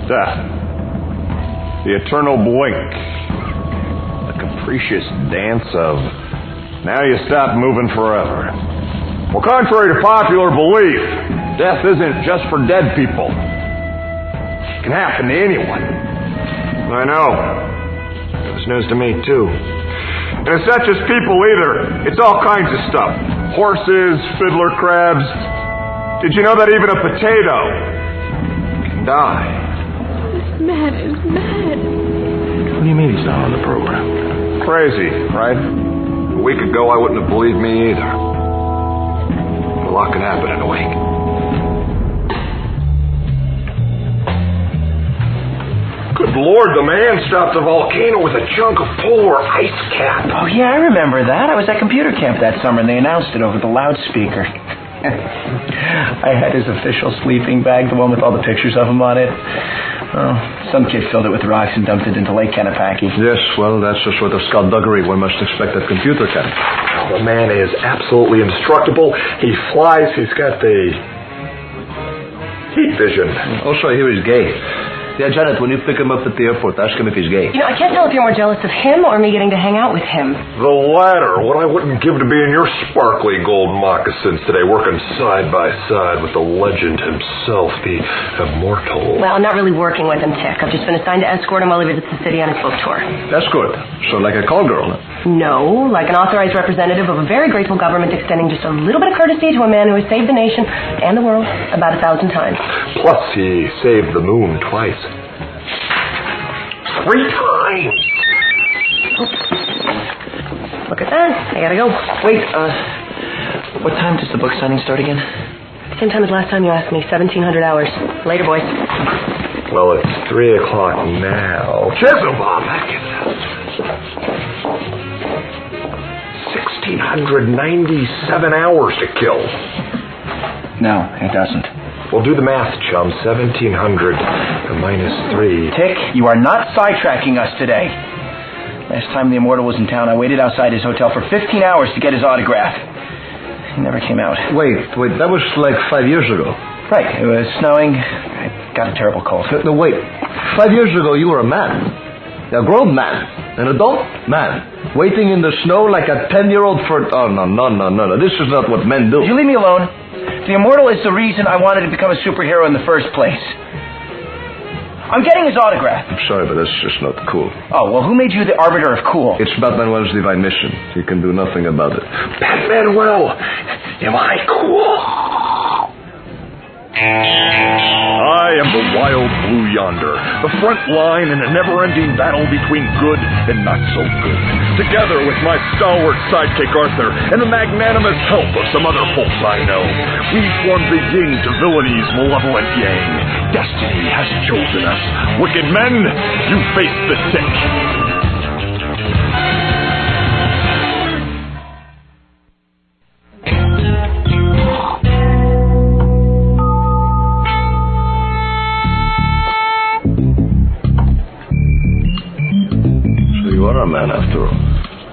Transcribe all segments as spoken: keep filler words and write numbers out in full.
Death. The eternal blink. The capricious dance of, now you stop moving forever. Well, contrary to popular belief, death isn't just for dead people. It can happen to anyone. I know. It was news to me, too. And it's not just people either. It's all kinds of stuff. Horses, fiddler crabs. Did you know that even a potato can die? This man is mad. What do you mean he's not on the program? Crazy, right? A week ago, I wouldn't have believed me either. A lot can happen in a week. Good Lord, the man stopped the volcano with a chunk of polar ice cap. Oh, yeah, I remember that. I was at computer camp that summer, and they announced it over the loudspeaker. I had his official sleeping bag, the one with all the pictures of him on it. Oh, some kid filled it with rocks and dumped it into Lake Kahnapaki. Yes, well, that's the sort of skullduggery one must expect at computer camp. The man is absolutely indestructible. He flies. He's got the heat vision. Also, I hear he's gay. Yeah, Janet, when you pick him up at the airport, ask him if he's gay. You know, I can't tell if you're more jealous of him or me getting to hang out with him. The latter. What I wouldn't give to be in your sparkly gold moccasins today, working side by side with the legend himself, the immortal. Well, I'm not really working with him, Tick. I've just been assigned to escort him while he visits the city on his book tour. That's good. So like a call girl. No, like an authorized representative of a very grateful government extending just a little bit of courtesy to a man who has saved the nation and the world about a thousand times. Plus, he saved the moon twice. Three times! Look at that. I gotta go. Wait, uh, what time does the book signing start again? Same time as last time you asked me, seventeen hundred hours. Later, boys. Well, it's three o'clock now. Chiselbaum, that gets sixteen ninety-seven hours to kill. No, it doesn't. Well, do the math, chum. seventeen hundred minus three. Tick, you are not sidetracking us today. Last time the Immortal was in town, I waited outside his hotel for fifteen hours to get his autograph. He never came out. Wait, wait, that was like five years ago. Right, it was snowing. I got a terrible cold. No, wait. Five years ago, you were a man. A grown man. An adult man. Waiting in the snow like a ten-year-old for... Oh, no, no, no, no, no. This is not what men do. Did you leave me alone? The Immortal is the reason I wanted to become a superhero in the first place. I'm getting his autograph. I'm sorry, but that's just not cool. Oh, well, who made you the arbiter of cool? It's Batmanuel's divine mission. He can do nothing about it. Batmanuel, am I cool? I am the wild blue yonder, the front line in a never-ending battle between good and not so good. Together with my stalwart sidekick Arthur and the magnanimous help of some other folks I know, we form the yin to villainy malevolent yang. Destiny has chosen us. Wicked men, you face the Tick. You are a man after all.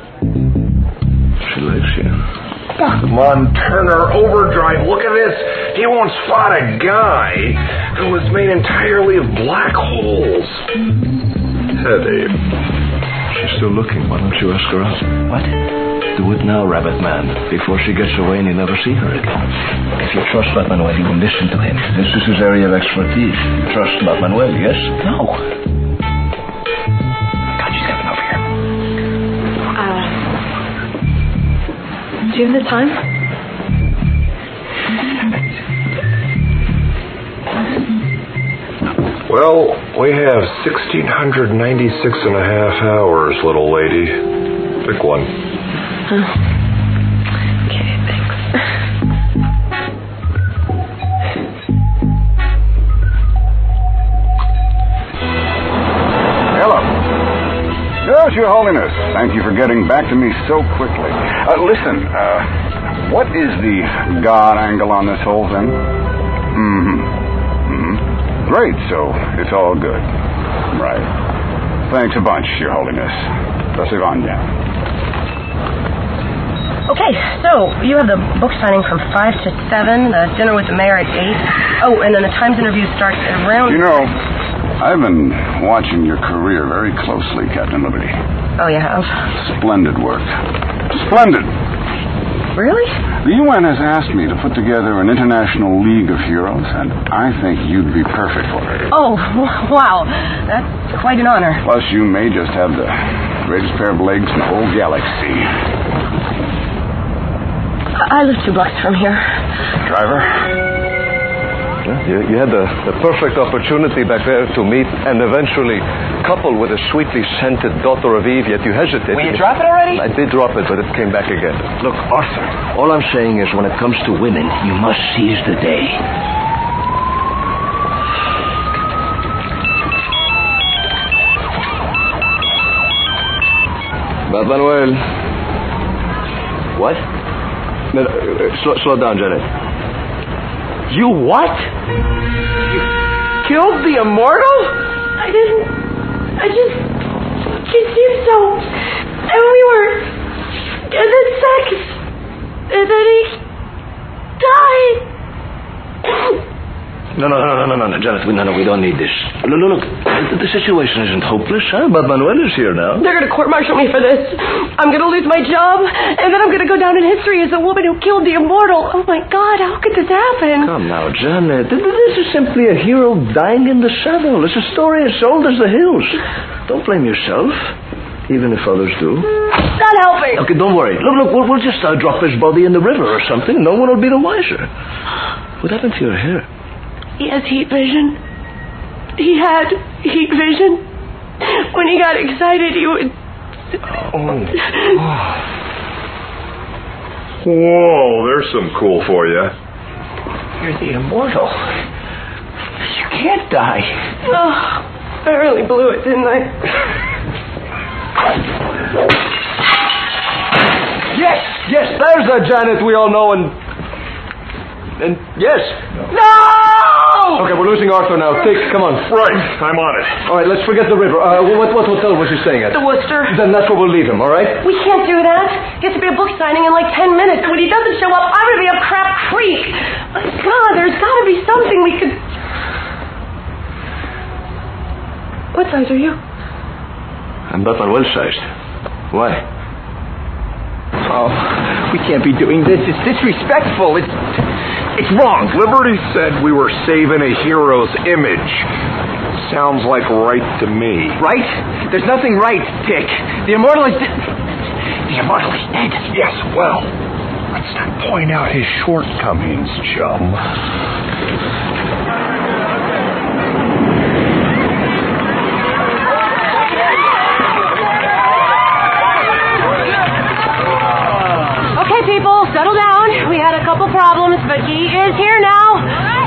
She likes you. Come on, Turner, overdrive. Look at this. He once fought a guy who was made entirely of black holes. Headache. She's still looking. Why don't you ask her out? What? Do it now, Rabbit Man, before she gets away and you never see her again. If you trust Batmanuel, you will listen to him. This is his area of expertise. Trust Batmanuel, yes? No. God, she's coming over here. Uh, do you have the time? Well, we have sixteen ninety-six and a half hours, little lady. Pick one. Oh. Okay, thanks. Hello. Yes, Your Holiness. Thank you for getting back to me so quickly. Uh, listen, uh, what is the God angle on this whole thing? Mm-hmm. Mm-hmm. Great, so it's all good. Right. Thanks a bunch, Your Holiness. Prasivanya. Okay, so you have the book signing from five to seven, the dinner with the mayor at eight. Oh, and then the Times interview starts at around... You know, I've been watching your career very closely, Captain Liberty. Oh, you have? Splendid work. Splendid. Really? The U N has asked me to put together an international league of heroes, and I think you'd be perfect for it. Oh, wow. That's quite an honor. Plus, you may just have the greatest pair of legs in the whole galaxy. I live two blocks from here. Driver? You, you had the, the perfect opportunity back there to meet and eventually couple with a sweetly scented daughter of Eve, yet you hesitated. Will you drop it already? I did drop it, but it came back again. Look, Arthur, all I'm saying is when it comes to women, you must seize the day. But Manuel... What? No, no, slow, slow down, Janet. You what? You killed the immortal? I didn't. I just. She seemed so. And we were. And then sex. And then he. died. No, no, no, no, no, no, no, Janet, we, no, no, we don't need this. Look, look, look, the, the situation isn't hopeless, huh? But Manuel is here now. They're going to court-martial me for this. I'm going to lose my job, and then I'm going to go down in history as the woman who killed the immortal. Oh, my God, how could this happen? Come now, Janet, this is simply a hero dying in the saddle. It's a story as old as the hills. Don't blame yourself, even if others do. Not helping. Okay, don't worry. Look, look, we'll, we'll just uh, drop his body in the river or something. No one will be the wiser. What happened to your hair? He has heat vision. He had heat vision. When he got excited, he would... Oh. Whoa, there's some cool for you. You're the immortal. You can't die. Oh, I really blew it, didn't I? Yes, yes, there's the Janet we all know, and... And yes. No! Okay, we're losing Arthur now. Take, come on. Right, I'm on it. All right, let's forget the river. Uh, what, what hotel was he staying at? The Worcester. Then that's where we'll leave him, all right? We can't do that. He has to be a book signing in like ten minutes. And when he doesn't show up, I'm going to be up Crap Creek. My God, there's got to be something we could... What size are you? I'm about Manuel's sized. Why? Oh, we can't be doing this. It's disrespectful. It's... It's wrong. Liberty said we were saving a hero's image. Sounds like right to me. Right? There's nothing right, Dick. The immortal is... The immortal is dead. Yes, well, let's not point out his shortcomings, chum. Okay, people, settle down. We had a couple problems, but he is here now.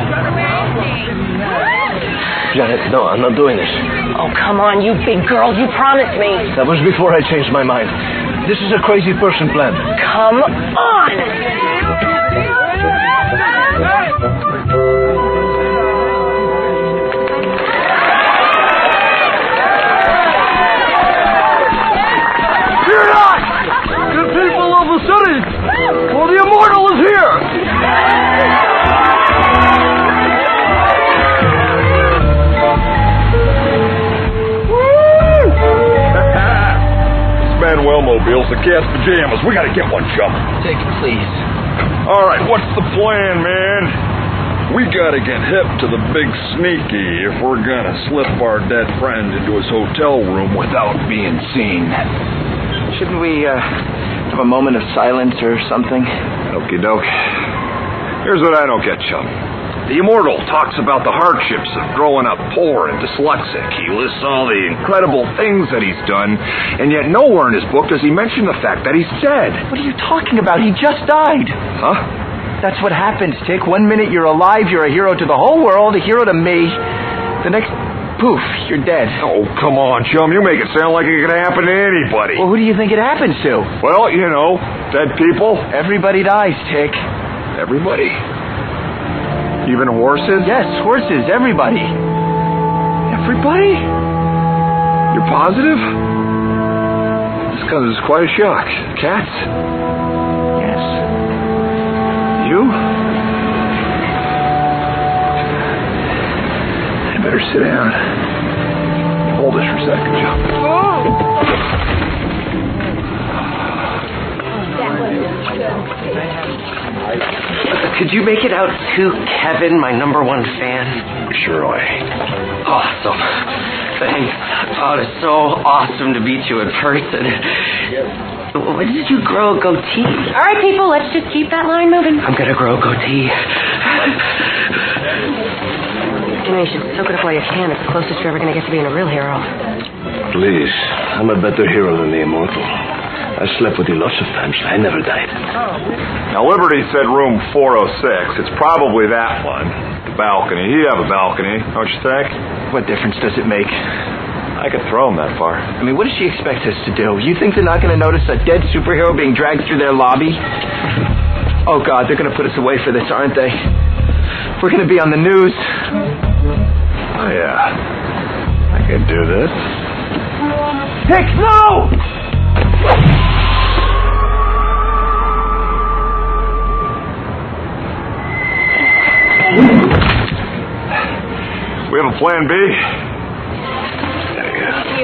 Janet, no, I'm not doing this. Oh, come on, you big girl. You promised me. That was before I changed my mind. This is a crazy person plan. Come on. Fear not! Good people of the city! For the immortal is here! Manuel Mobile's the cat's pajamas. We gotta get one, chum. Dick, please. All right, what's the plan, man? We gotta get hip to the big sneaky if we're gonna slip our dead friend into his hotel room without being seen. Shouldn't we, uh, have a moment of silence or something? Okie doke. Here's what I don't get, chum. The immortal talks about the hardships of growing up poor and dyslexic. He lists all the incredible things that he's done, and yet nowhere in his book does he mention the fact that he's dead. What are you talking about? He just died. Huh? That's what happens, Dick. One minute you're alive, you're a hero to the whole world, a hero to me. The next, poof, you're dead. Oh, come on, chum. You make it sound like it could happen to anybody. Well, who do you think it happens to? Well, you know, dead people. Everybody dies, Dick. Everybody. Even horses? Yes, horses, everybody. Everybody? You're positive? This comes as quite a shock. Cats? Yes. You? better sit down. Hold this for a second, Joe. Could you make it out to Kevin, my number one fan? Surely. Awesome. Thanks. Oh, it's so awesome to meet you in person. When did you grow a goatee? All right, people, let's just keep that line moving. I'm gonna grow a goatee. You know, you should soak it up while you can. It's the closest you're ever going to get to being a real hero. Please, I'm a better hero than the immortal. I slept with you lots of times. I never died. Now, Liberty said room four oh six. It's probably that one. The balcony. You have a balcony, don't you think? What difference does it make? I could throw him that far. I mean, what does she expect us to do? You think they're not going to notice a dead superhero being dragged through their lobby? Oh, God, they're going to put us away for this, aren't they? We're going to be on the news. Oh, yeah. I could do this. Hicks, no! We have a plan B? Thank you.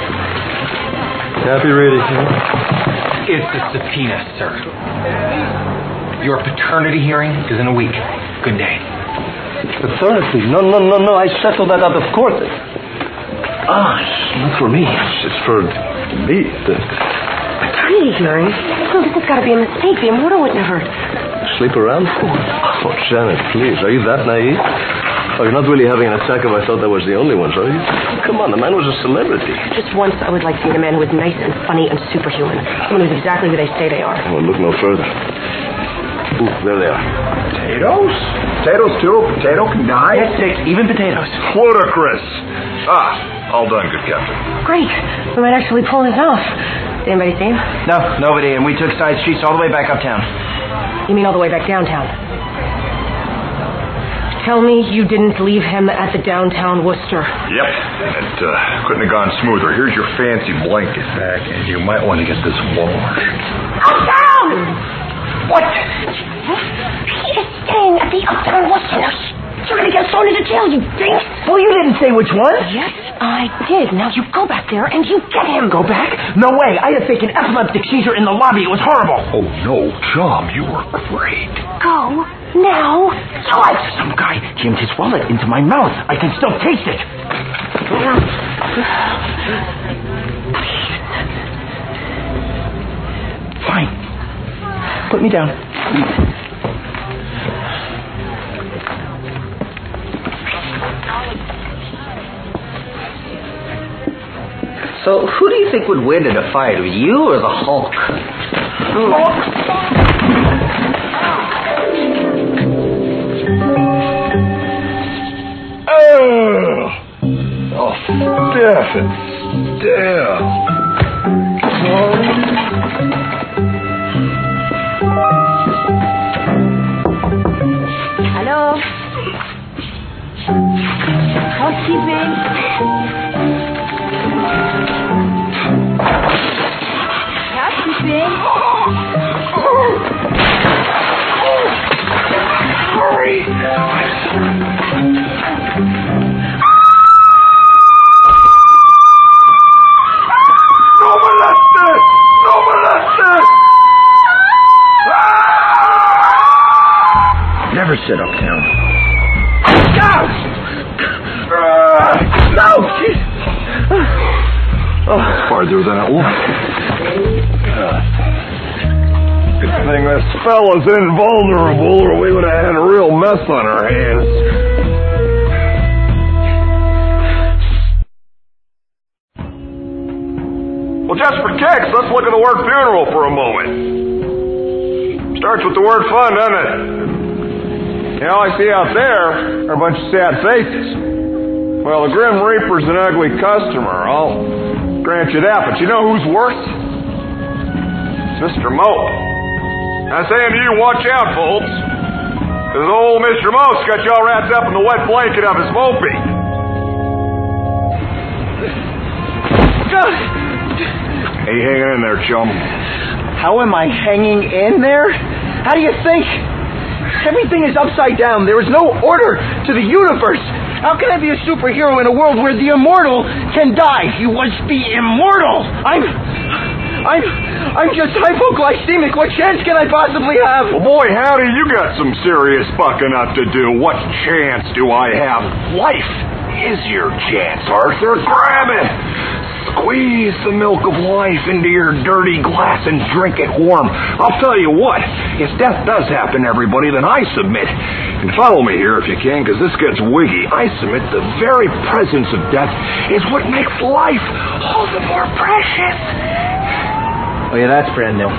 Happy reading. It's a subpoena, sir. Your paternity hearing is in a week. Good day. Paternity? No, no, no, no. I settled that out of court. Ah, it's not for me. It's for me. The... Paternity hearing? Oh, this has got to be a mistake. The immortal would never... Sleep around? Oh, Janet, please. Are you that naive? Oh, you're not really having an attack if I thought that was the only one, are you? Come on, the man was a celebrity. Just once I would like to meet a man who was nice and funny and superhuman. Someone who's exactly who they say they are. Well, look no further. Ooh, there they are. Potatoes? Potatoes, too? A potato can die? Yes, Dick, even potatoes. Ludicrous. Ah, all done, good captain. Great. We might actually pull this off. Did anybody see him? No, nobody, and we took side streets all the way back uptown. You mean all the way back downtown? Tell me you didn't leave him at the downtown Worcester. Yep. It uh, couldn't have gone smoother. Here's your fancy blanket back, and you might want to get this washed. Uptown! What? He is staying at the Uptown Worcester. You're going to get thrown into jail, you dinks. Well, you didn't say which one. Yes, I did. Now you go back there and you get him. Go back? No way. I had taken epileptic seizure in the lobby. It was horrible. Oh, no, Chum, you were great. Go now. What? Some guy jammed his wallet into my mouth. I can still taste it. Fine. Put me down. So, who do you think would win in a fight, you or the Hulk? Oh, oh, deaf and still. Hello? Housekeeping? Housekeeping? Hurry. No molested! No molested! Never sit uptown. No! Oh, farther than it was. Good thing this fella's invulnerable, or we would have had a real mess on our hands. Well, just for kicks, let's look at the word funeral for a moment. Starts with the word fun, doesn't it? You know, I see out there are a bunch of sad faces. Well, the Grim Reaper's an ugly customer, I'll grant you that, but you know who's worse? It's Mister Mope. I'm saying to you, watch out, folks, because old Mister Mope's got you all wrapped up in the wet blanket of his mopey. Hey, hanging in there, chum. How am I hanging in there? How do you think? Everything is upside down. There is no order to the universe. How can I be a superhero in a world where the immortal can die? You was the immortal. I'm... I'm... I'm just hypoglycemic. What chance can I possibly have? Well, boy, howdy, you got some serious bucking up to do. What chance do I have? Life is your chance, Arthur. Grab it. Squeeze the milk of life into your dirty glass and drink it warm. I'll tell you what, if death does happen, everybody, then I submit, and follow me here if you can, because this gets wiggy, I submit the very presence of death is what makes life all the more precious. Oh, yeah, that's brand new.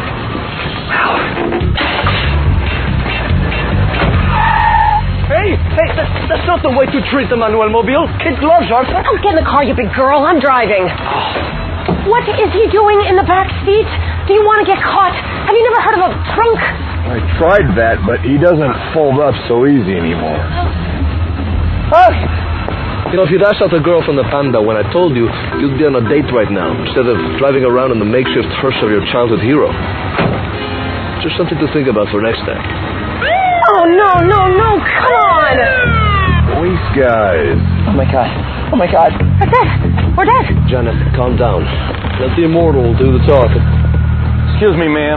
Hey, hey, that's, that's not the way to treat the Manuel Mobile. Kid gloves, Arthur. Oh, get in the car, you big girl. I'm driving. What is he doing in the back seat? Do you want to get caught? Have you never heard of a trunk? I tried that, but he doesn't fold up so easy anymore. Huh? You know, if you'd asked out the girl from the Panda when I told you, you'd be on a date right now, instead of driving around in the makeshift hearse of your childhood hero. Just something to think about for next time. Oh, no, no, no, come on! Police guys. Oh, my God. Oh, my God. We're dead. We're dead. Janet, calm down. Let the immortal do the talking. Excuse me, ma'am.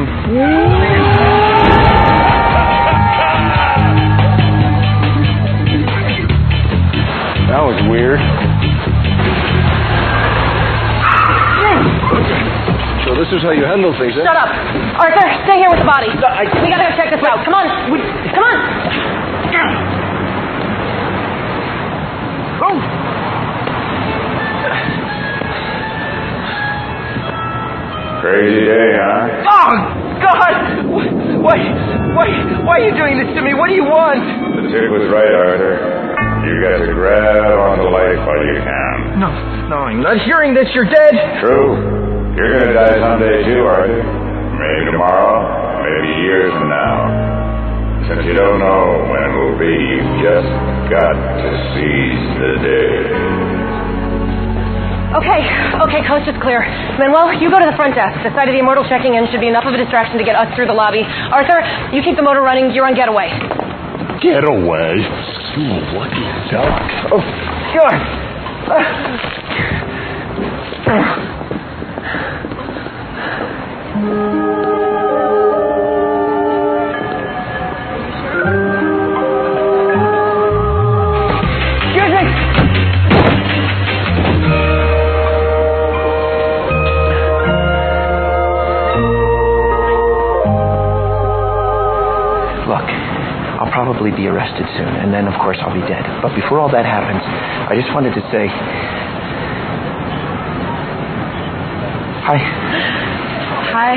That was weird. So this is how you handle things, eh? Shut up. Arthur, stay here with the body. I... We gotta go check this out. Come on. We... Come on. Oh! Crazy day, huh? Oh, God! Why, why, why are you doing this to me? What do you want? The chick was right, Arthur. You got to grab onto life while you can. No, no, I'm not hearing this. You're dead. True. You're gonna die someday too, Arthur. Maybe tomorrow, maybe years from now. Since you don't know when it will be, you've just got to seize the day. Okay, okay, coast is clear. Manuel, you go to the front desk. The sight of the immortal checking in should be enough of a distraction to get us through the lobby. Arthur, you keep the motor running. You're on getaway. Getaway? You lucky duck. Oh, God. Uh. Excuse me. Look, I'll probably be arrested soon, and then, of course, I'll be dead. But before all that happens, I just wanted to say... Hi. Hi.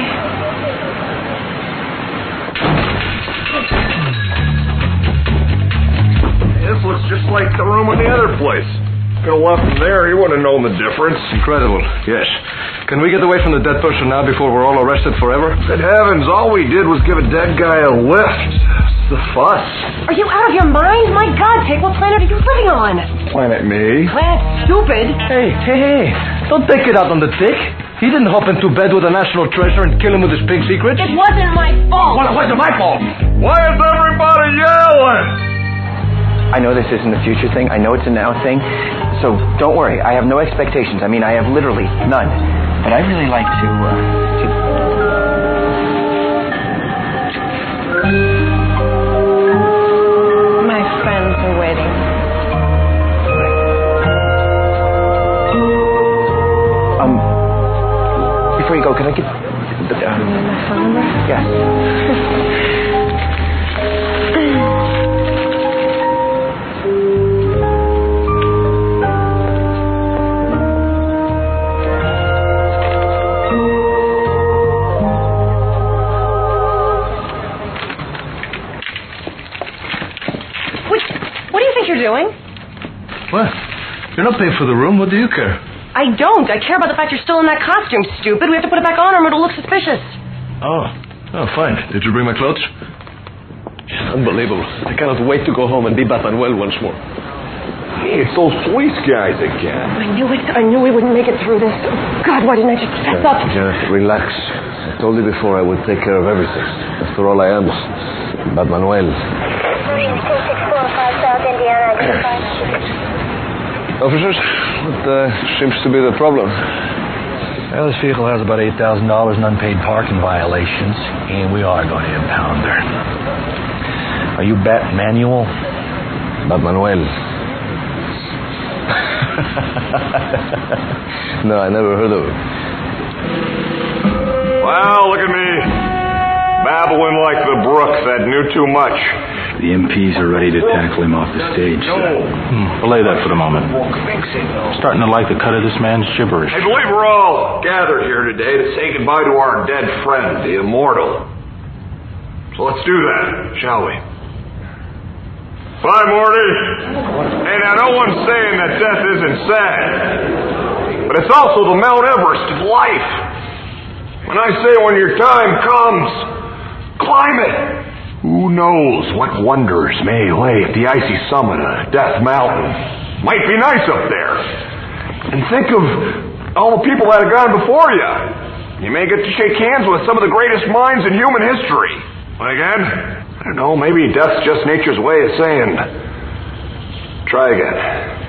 This looks just like the room in the other place. Could have left him there. He wouldn't have known the difference. Incredible, yes. Can we get away from the dead person now before we're all arrested forever? Good heavens, all we did was give a dead guy a lift. What's the fuss? Are you out of your mind? My God, Tig, what planet are you living on? Planet me. Planet stupid. Hey, hey, hey. Don't take it out on the Dick. He didn't hop into bed with a national treasure and kill him with his pig secrets. It wasn't my fault. Well, it wasn't my fault. Why is everybody yelling? I know this isn't a future thing. I know it's a now thing. So don't worry. I have no expectations. I mean, I have literally none. But I really like to, uh, to... My friends are waiting. Um, before you go, can I get the... Uh, My phone number? yes. Doing? What? You're not paying for the room. What do you care? I don't. I care about the fact you're still in that costume, stupid. We have to put it back on or it'll look suspicious. Oh. Oh, fine. Did you bring my clothes? Unbelievable. I cannot wait to go home and be Batmanuel once more. Hey, it's those police guys again. I knew it. I knew we wouldn't make it through this. God, why didn't I just fess up? Janet, relax. I told you before I would take care of everything. After all, I am Batmanuel. Marine two six four five South Indiana, identified. Officers, what uh, seems to be the problem? Well, this vehicle has about eight thousand dollars in unpaid parking violations, and we are going to impound her. Are you Bat Manuel? Bat Manuel. No, I never heard of it. Well, look at me. Babbling like the brook that knew too much. The M Ps are ready to tackle him off the stage. Hmm, belay that for the moment. Starting to like the cut of this man's gibberish. I believe we're all gathered here today to say goodbye to our dead friend, the Immortal. So let's do that, shall we? Bye, Morty. Hey, now no one's saying that death isn't sad, but it's also the Mount Everest of life. When I say when your time comes, climb it. Who knows what wonders may lay at the icy summit of Death Mountain. Might be nice up there. And think of all the people that have gone before you. You may get to shake hands with some of the greatest minds in human history. But again, I don't know, maybe death's just nature's way of saying, try again.